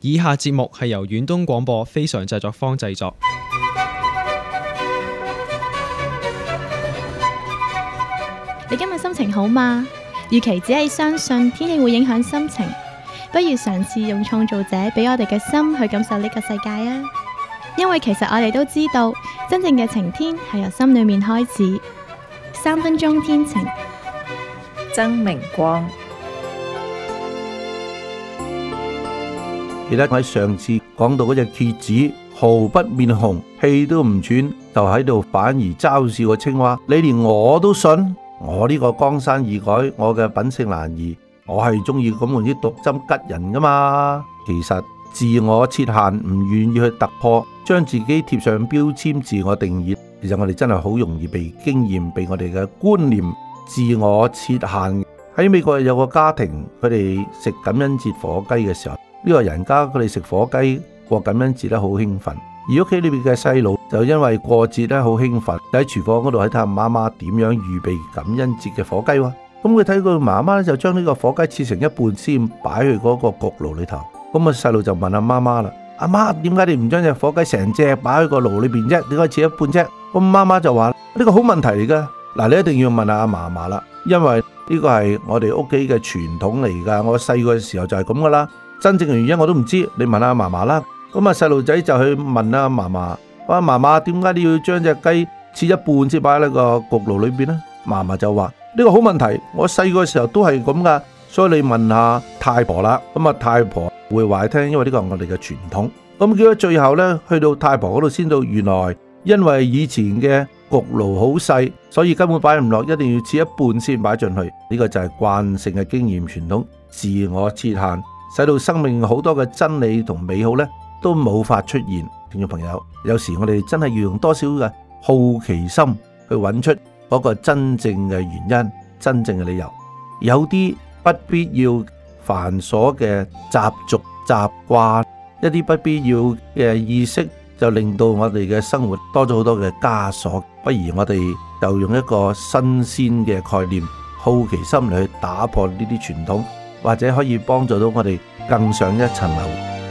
以下節目係由遠東廣播非常製作坊製作。 你今日心情好嗎？與其只係相信天氣會影響心情，不如嘗試用創造者俾我哋嘅心去感受呢個世界啊！因為其實我哋都知道，真正嘅晴天係由心裏面開始。3分鐘天晴， 曾明光。 記得我喺上次講到嗰隻蠍子毫不面紅，氣都唔喘，就喺度反而嘲笑個青蛙。你連我都信？我呢個江山易改，我嘅品性難移，我係中意咁用啲毒針吉人噶嘛。其實自我設限，唔願意去突破，將自己貼上標籤，自我定義。其實我哋真係好容易被經驗，被我哋嘅觀念自我設限。喺美國有個家庭，佢哋食感恩節火雞嘅時候，呢個人家佢哋食火雞過感恩節咧好興奮，而屋企裏邊嘅細路就因為過節咧好興奮，就喺廚房嗰度喺睇下媽媽點樣預備感恩節嘅火雞喎。咁佢睇佢媽媽咧就將呢個火雞切成一半先擺去嗰個焗爐裏頭。咁啊細路就問阿媽媽啦：阿媽，點解你唔將隻火雞成隻擺喺個爐裏邊啫？點解切一半啫？咁媽媽就話：呢個好問題嚟噶。嗱，你一定要問下阿嫲嫲啦，因為呢個係我哋屋企嘅傳統嚟噶。我細個嘅時候就係咁噶啦。真正嘅原因我都唔知，你問下嫲嫲啦。咁啊細路仔就去問阿嫲嫲：哇，嫲嫲，點解你要將隻雞切一半先擺喺個焗爐裏邊呢？嫲嫲就話：呢個好問題，我細個嘅時候都係咁噶。所以你問下太婆啦。咁啊太婆會話你聽，因為呢個係我哋嘅傳統。咁結果最後呢，去到太婆嗰度先到，原來因為以前嘅焗爐好細，所以根本擺唔落，一定要切一半先擺進去。呢個就係慣性嘅經驗傳統，自我設限，使到生命好多嘅真理同美好呢都冇法出現。聽眾朋友，有時我哋真係要用多少嘅好奇心去揾出嗰個真正嘅原因、真正嘅理由。有啲不必要繁瑣嘅習俗習慣，一啲不必要嘅意識，就令到我哋嘅生活多咗好多嘅枷鎖。不如我哋就用一個新鮮嘅概念、好奇心嚟去打破呢啲傳統，或者可以幫助到我哋更上一層樓。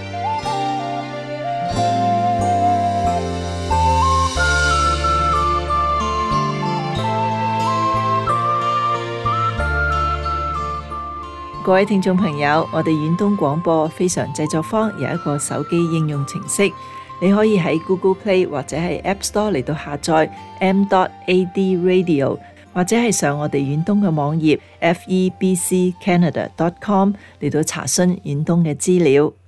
各位聽眾朋友，我哋遠東廣播非常製作坊有一個手機應用程式，你可以喺 Google Play 或者係 App Store 嚟到下載 m.ad radio， 或者係上我哋遠東嘅網頁 febccanada.com 嚟到查詢遠東嘅資料。